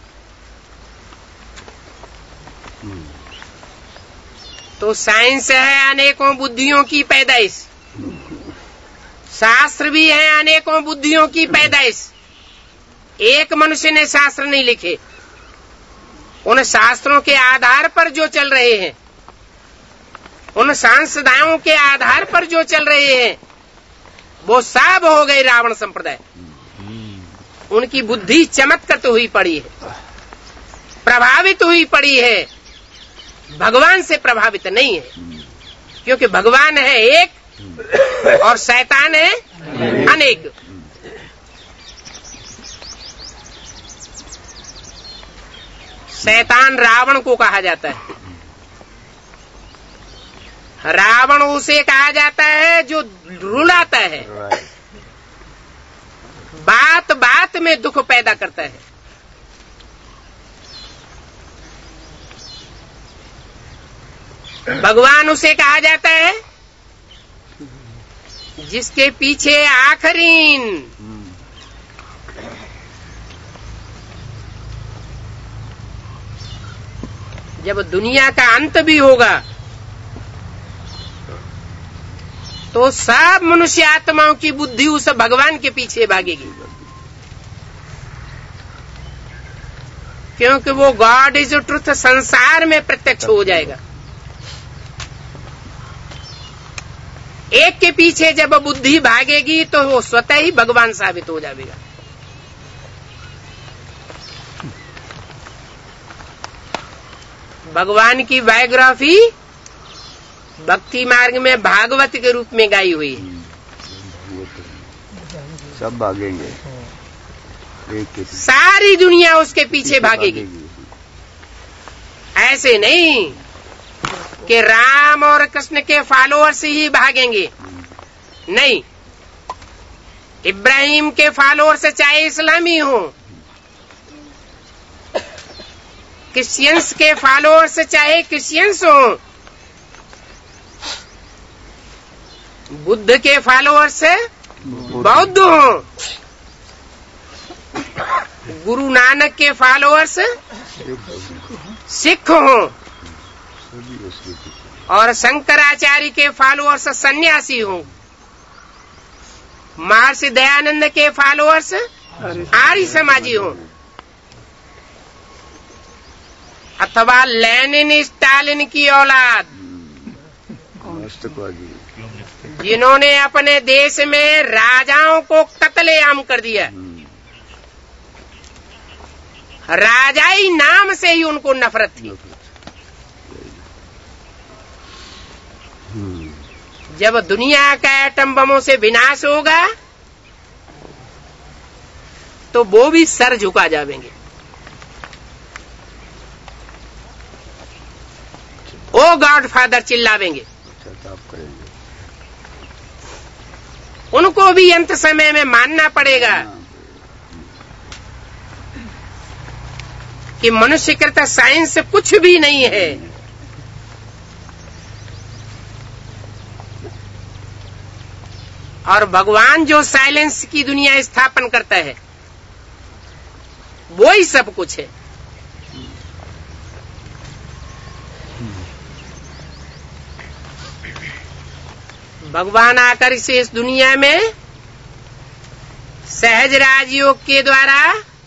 Speaker 1: तो साइंस है अनेकों बुद्धियों की पैदाइश, शास्त्र भी है अनेकों बुद्धियों की पैदाइश। एक मनुष्य ने शास्त्र नहीं लिखे, उन शास्त्रों के आधार पर जो चल रहे हैं, उन सांसदाओं के आधार पर जो चल रहे हैं, वो सब हो गए रावण संप्रदाय। उनकी बुद्धि चमत्कृत हुई पड़ी है, प्रभावित हुई पड़ी है, भगवान से प्रभावित नहीं है, क्योंकि भगवान है एक और शैतान है अनेक। शैतान रावण को कहा जाता है। रावण उसे कहा जाता है जो रुलाता है, बात बात में दुख पैदा करता है। भगवान उसे कहा जाता है जिसके पीछे आखरीन जब दुनिया का अंत भी होगा तो सब मनुष्य आत्माओं की बुद्धि उस भगवान के पीछे भागेगी, क्योंकि वो गॉड इज ट्रुथ संसार में प्रत्यक्ष हो जाएगा। एक के पीछे जब बुद्धि भागेगी तो वो स्वतः ही भगवान साबित हो जाएगा। भगवान की बायोग्राफी भक्ति मार्ग में भागवत के रूप में गाई हुई है।
Speaker 4: सब भागेंगे, एक
Speaker 1: सारी दुनिया उसके पीछे भागेगी। ऐसे नहीं कि राम और कृष्ण के फॉलोअर्स ही भागेंगे, नहीं। इब्राहिम के फॉलोअर्स चाहे इस्लामी हो, क्रिश्चियंस के फॉलोअर्स चाहे क्रिश्चियंस हो, बुद्ध के फॉलोअर्स बौद्ध हो, गुरु नानक के फॉलोअर्स सिख हो, और शंकराचार्य के फॉलोअर्स सन्यासी हो, महर्षि दयानंद के फॉलोअर्स आर्य समाजी हो, अथवा लेनिन स्टालिन की औलाद
Speaker 4: मस्तकबाजी,
Speaker 1: जिन्होंने अपने देश में राजाओं को कत्लेआम कर दिया। राजाई नाम से ही उनको नफरत थी। जब दुनिया का एटम बमों से विनाश होगा तो वो भी सर झुका जाएंगे। ओ गॉडफादर चिल्लावेंगे। उनको भी अंत समय में मानना पड़ेगा कि मनुष्य कृत साइंस कुछ भी नहीं है। और भगवान जो साइलेंस की दुनिया स्थापन करता है वो ही सब कुछ है। भगवान आकर इसे इस दुनिया में सहज राजयोग के द्वारा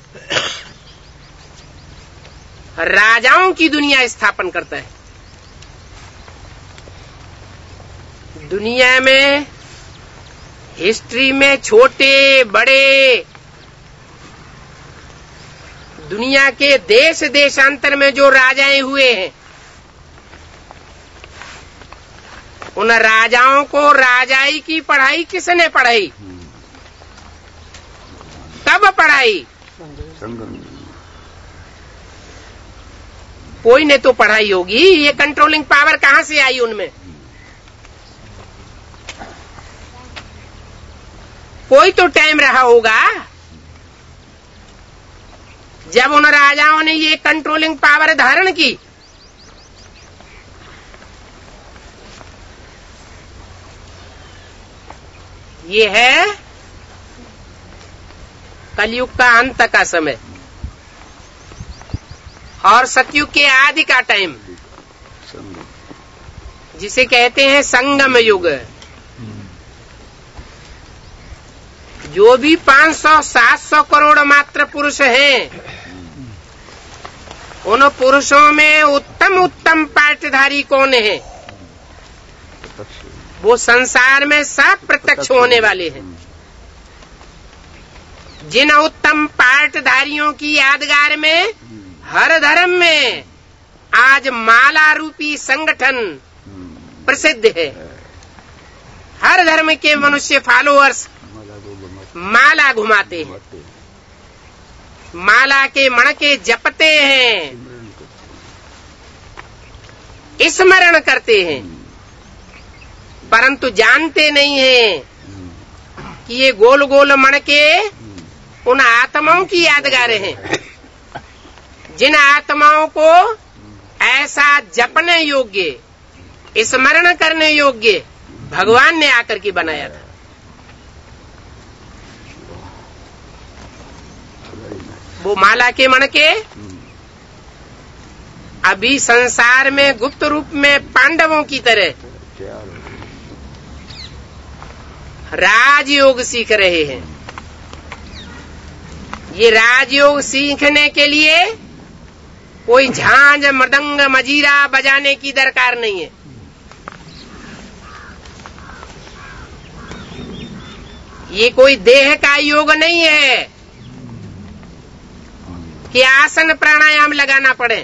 Speaker 1: राजाओं की दुनिया स्थापन करता है। दुनिया में हिस्ट्री में छोटे बड़े दुनिया के देश देशांतर में जो राजाएं हुए हैं उन राजाओं को राजाई की पढ़ाई किसने पढ़ाई? कब पढ़ाई? कोई ने तो पढ़ाई होगी। ये कंट्रोलिंग पावर कहां से आई उनमें? कोई तो टाइम रहा होगा जब उन राजाओं ने ये कंट्रोलिंग पावर धारण की। ये है कलयुग का अंत का समय और सतयुग के आदि का टाइम, जिसे कहते हैं संगम युग। जो भी पाँच सौ सात सौ करोड़ मात्र पुरुष हैं, उन पुरुषों में उत्तम उत्तम पाठधारी कौन है? वो संसार में सब प्रत्यक्ष होने वाले हैं। जिन उत्तम पाठधारियों की यादगार में हर धर्म में आज माला रूपी संगठन प्रसिद्ध है। हर धर्म के मनुष्य फॉलोअर्स माला घुमाते हैं, माला के मणके जपते हैं, स्मरण करते हैं, परंतु जानते नहीं हैं कि ये गोल गोल मणके उन आत्माओं की यादगार हैं, जिन आत्माओं को ऐसा जपने योग्य, स्मरण करने योग्य भगवान ने आकर के बनाया था। वो माला के मणके अभी संसार में गुप्त रूप में पांडवों की तरह राजयोग सीख रहे हैं। ये राजयोग सीखने के लिए कोई झांझ मृदंग मजीरा बजाने की दरकार नहीं है। ये कोई देह का योग नहीं है कि आसन प्राणायाम लगाना पड़े।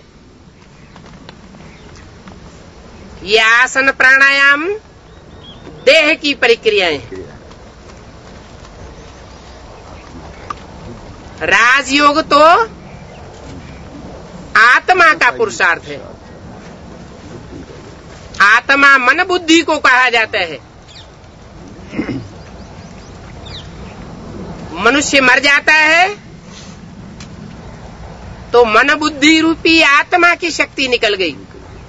Speaker 1: ये आसन प्राणायाम देह की प्रक्रियाएं हैं। राजयोग तो आत्मा का पुरुषार्थ है। आत्मा मन बुद्धि को कहा जाता है। मनुष्य मर जाता है तो मन बुद्धि रूपी आत्मा की शक्ति निकल गई।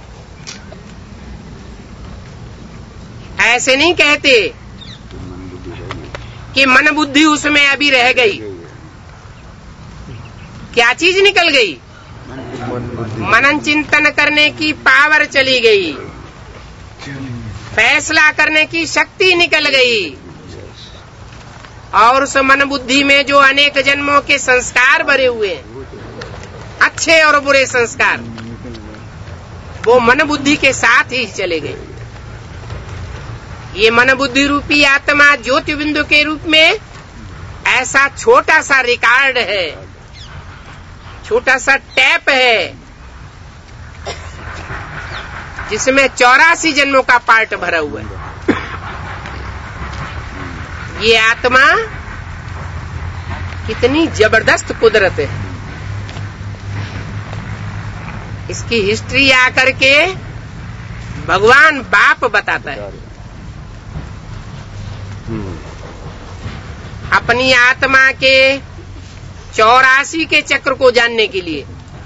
Speaker 1: ऐसे नहीं कहते कि मन बुद्धि उसमें अभी रह गई। क्या चीज निकल गई? मनन चिंतन करने की पावर चली गई, फैसला करने की शक्ति निकल गई, और उस मन बुद्धि में जो अनेक जन्मों के संस्कार भरे हुए हैं, अच्छे और बुरे संस्कार, वो मन बुद्धि के साथ ही चले गए। ये मन बुद्धि रूपी आत्मा ज्योति बिंदु के रूप में ऐसा छोटा सा रिकॉर्ड है, छोटा सा टैप है, जिसमें चौरासी जन्मों का पार्ट भरा हुआ है। ये आत्मा कितनी जबरदस्त कुदरत है। इसकी हिस्ट्री आकर के भगवान बाप बताता है। अपनी आत्मा के चौरासी के चक्र को जानने के लिए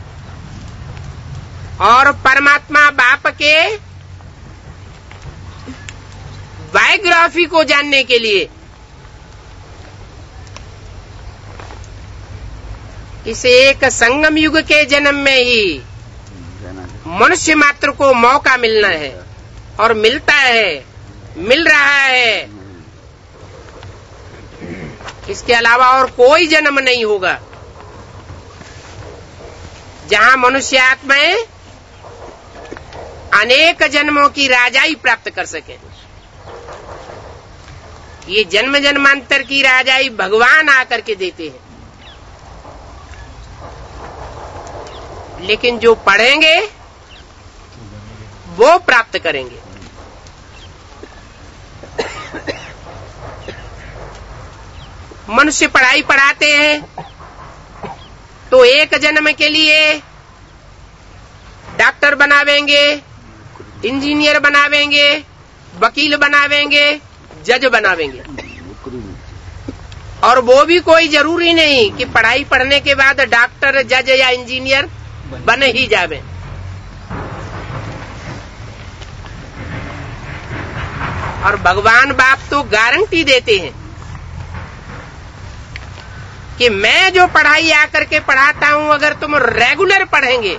Speaker 1: और परमात्मा बाप के बायोग्राफी को जानने के लिए इस एक संगम युग के जन्म में ही मनुष्य मात्र को मौका मिलना है और मिलता है, मिल रहा है। इसके अलावा और कोई जन्म नहीं होगा जहां मनुष्य आत्माएं अनेक जन्मों की राजाई प्राप्त कर सके। ये जन्म जन्मांतर की राजाई भगवान आकर के देते हैं, लेकिन जो पढ़ेंगे वो प्राप्त करेंगे। मनुष्य पढ़ाई पढ़ाते हैं तो एक जन्म के लिए डॉक्टर बनावेंगे, इंजीनियर बनावेंगे, वकील बनावेंगे, जज बनावेंगे। और वो भी कोई जरूरी नहीं कि पढ़ाई पढ़ने के बाद डॉक्टर, जज या इंजीनियर बन ही जावे। और भगवान बाप तो गारंटी देते हैं कि मैं जो पढ़ाई आकर के पढ़ाता हूं, अगर तुम रेगुलर पढ़ेंगे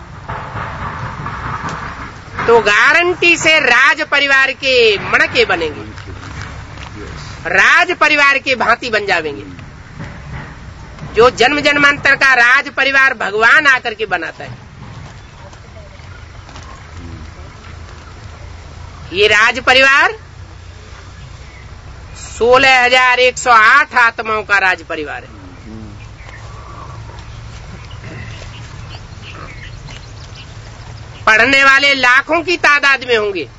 Speaker 1: तो गारंटी से राज परिवार के मणके बनेंगे, राज परिवार के भांति बन जावेंगे। जो जन्म जन्मांतर का राज परिवार भगवान आकर के बनाता है। ये राज परिवार सोलह हजार एक सौ आठ आत्माओं का राज परिवार है। पढ़ने वाले लाखों की तादाद में होंगे।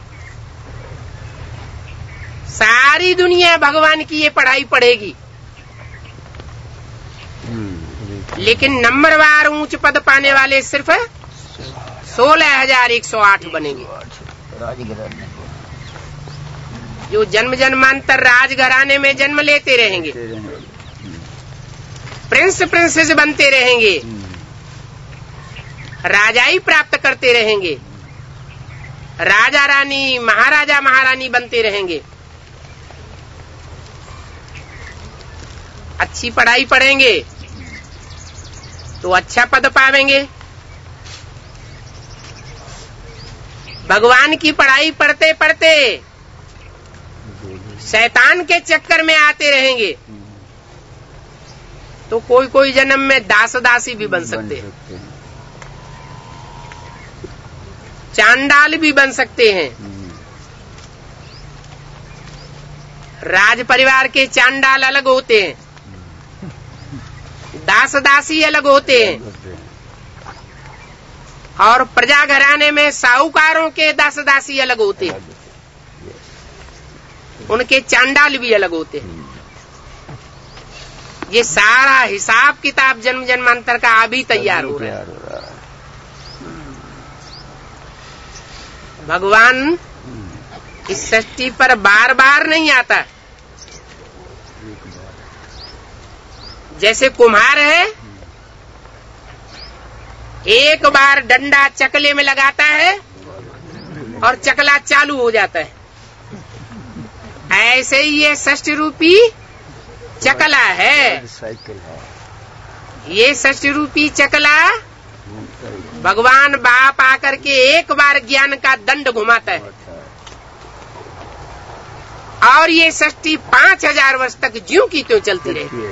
Speaker 1: सारी दुनिया भगवान की ये पढ़ाई पढ़ेगी, लेकिन नंबरवार ऊंच पद पाने वाले सिर्फ सोलह हजार एक सौ आठ बनेंगे। जो जन्म जन्मांतर राजघराने में जन्म लेते रहेंगे, प्रिंस प्रिंसेस बनते रहेंगे, राजाई प्राप्त करते रहेंगे, राजा रानी महाराजा महारानी बनते रहेंगे। अच्छी पढ़ाई पढ़ेंगे तो अच्छा पद पावेंगे। भगवान की पढ़ाई पढ़ते पढ़ते शैतान के चक्कर में आते रहेंगे तो कोई कोई जन्म में दास दासी भी बन सकते हैं, चांडाल भी बन सकते हैं। राज परिवार के चांडाल अलग होते हैं, दास दासी अलग होते हैं, और प्रजा घराने में साहूकारों के दास दासी अलग होते हैं, उनके चांडाल भी अलग होते हैं। ये सारा हिसाब किताब जन्म जन्मांतर का अभी तैयार हो रहा है। भगवान इस सृष्टि पर बार बार नहीं आता। जैसे कुम्हार है, एक बार डंडा चकले में लगाता है और चकला चालू हो जाता है। ऐसे ही ये षष्ठ रूपी चकला है। ये षष्ठ रूपी चकला भगवान बाप आकर के एक बार ज्ञान का दंड घुमाता है और ये षष्ठी पांच हजार वर्ष तक ज्यों की त्यों चलती रहे।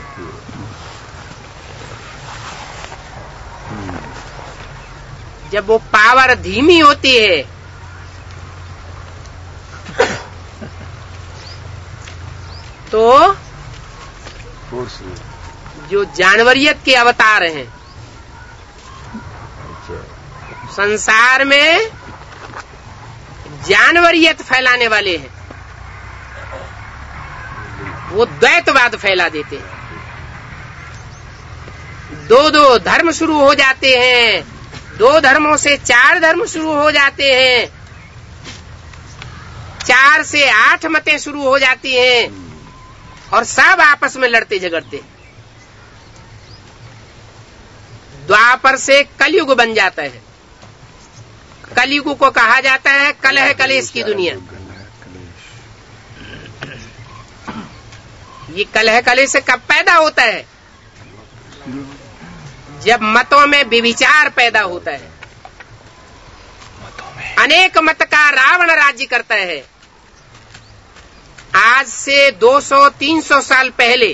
Speaker 1: जब वो पावर धीमी होती है तो
Speaker 4: फोर्स में
Speaker 1: जो जानवरियत के अवतार हैं, संसार में जानवरियत फैलाने वाले हैं, वो द्वैतवाद फैला देते हैं। दो दो धर्म शुरू हो जाते हैं, दो धर्मों से चार धर्म शुरू हो जाते हैं, चार से आठ मतें शुरू हो जाती हैं और सब आपस में लड़ते झगड़ते। द्वापर से कलयुग बन जाता है। कलयुग को कहा जाता है कलह कलेश की दुनिया। ये कलह कलेश कब पैदा होता है? जब मतों में विविचार पैदा होता है। अनेक मत का रावण राज्य करता है। आज से दो सौ तीन सौ साल पहले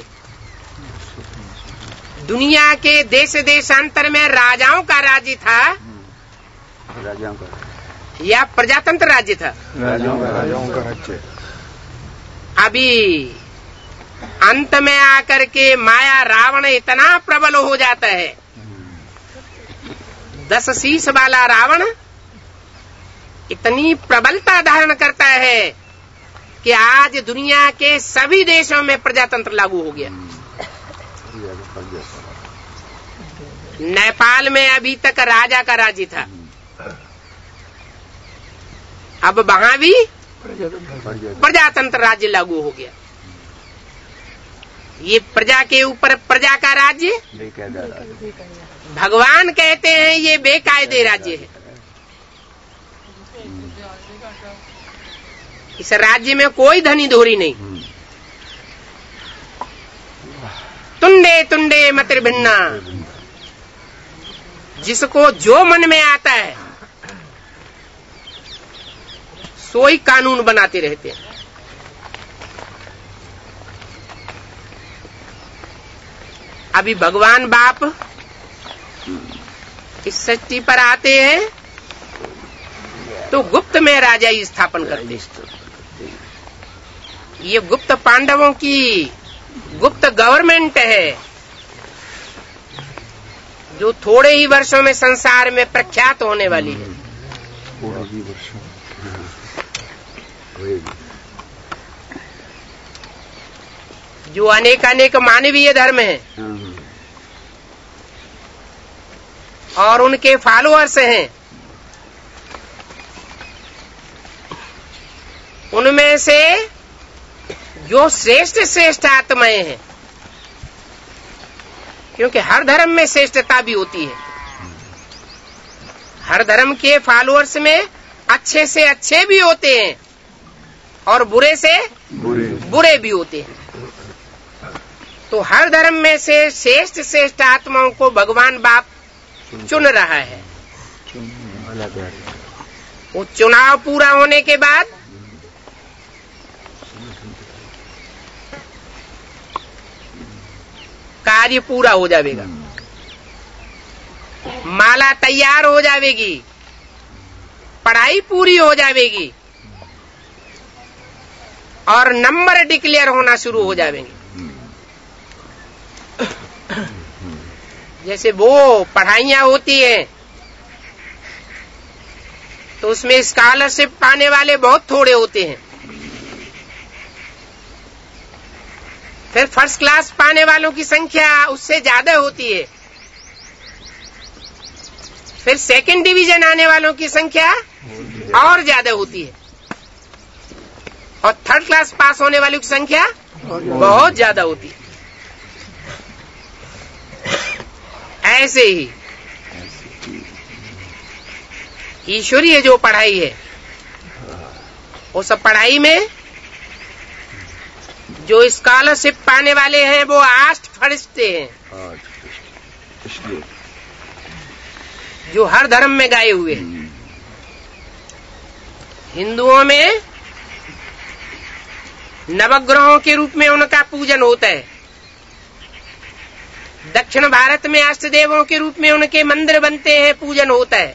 Speaker 1: दुनिया के देश देशांतर में राजाओं का राज्य था,
Speaker 4: राजाओं का
Speaker 1: या प्रजातंत्र राज्य था?
Speaker 2: राजाओं का राजाओं का राज्य।
Speaker 1: अभी अंत में आकर के माया रावण इतना प्रबल हो जाता है, दस शीश वाला रावण इतनी प्रबलता धारण करता है कि आज दुनिया के सभी देशों में प्रजातंत्र लागू हो गया। नेपाल में अभी तक राजा का राज्य था, अब वहां भी प्रजातंत्र राज्य लागू हो गया। ये प्रजा के ऊपर प्रजा का राज्य, भगवान कहते हैं ये बेकायदे राज्य है। इस राज्य में कोई धनी धोरी नहीं। तुंडे तुंडे मतिर भिन्ना, जिसको जो मन में आता है सोई कानून बनाते रहते हैं। अभी भगवान बाप इस सृष्टि पर आते हैं तो गुप्त में राजा स्थापन करते हैं। ये गुप्त पांडवों की गुप्त गवर्नमेंट है, जो थोड़े ही वर्षों में संसार में प्रख्यात होने वाली है। जो अनेक अनेक मानवीय धर्म है और उनके फॉलोअर्स हैं, उनमें से जो श्रेष्ठ श्रेष्ठ आत्माएं हैं, क्योंकि हर धर्म में श्रेष्ठता भी होती है, हर धर्म के फॉलोअर्स में अच्छे से अच्छे भी होते हैं और बुरे से बुरे, बुरे भी होते हैं। तो हर धर्म में से श्रेष्ठ श्रेष्ठ आत्माओं को भगवान बाप चुन रहा है। वो चुनाव पूरा होने के बाद कार्य पूरा हो जाएगा, माला तैयार हो जाएगी, पढ़ाई पूरी हो जाएगी और नंबर डिक्लेयर होना शुरू हो जाएंगे। जैसे वो पढ़ाइयाँ होती हैं तो उसमें स्कॉलरशिप पाने वाले बहुत थोड़े होते हैं, फिर फर्स्ट क्लास पाने वालों की संख्या उससे ज्यादा होती है, फिर सेकंड डिवीजन आने वालों की संख्या और ज्यादा होती है और थर्ड क्लास पास होने वालों की संख्या बहुत ज्यादा होती है। ऐसे ही ईश्वरीय जो पढ़ाई है, उस पढ़ाई में जो स्कॉलरशिप पाने वाले हैं वो आस्ट फर्स्ट हैं, जो हर धर्म में गाए हुए हैं। हिंदुओं में नवग्रहों के रूप में उनका पूजन होता है, दक्षिण भारत में अष्ट देवों के रूप में उनके मंदिर बनते हैं, पूजन होता है।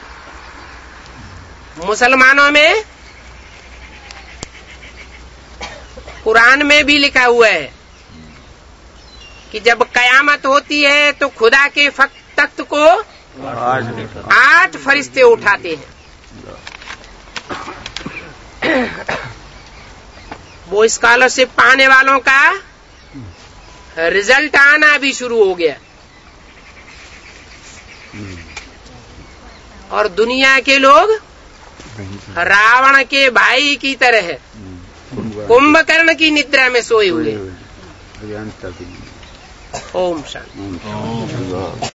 Speaker 1: मुसलमानों में कुरान में भी लिखा हुआ है कि जब कयामत होती है तो खुदा के तख्त को आठ फरिश्ते उठाते हैं। वो स्कॉलरशिप पाने वालों का रिजल्ट आना भी शुरू हो गया और दुनिया के लोग रावण के भाई की तरह कुंभकर्ण की निद्रा में सोए हुए। ओम शांति।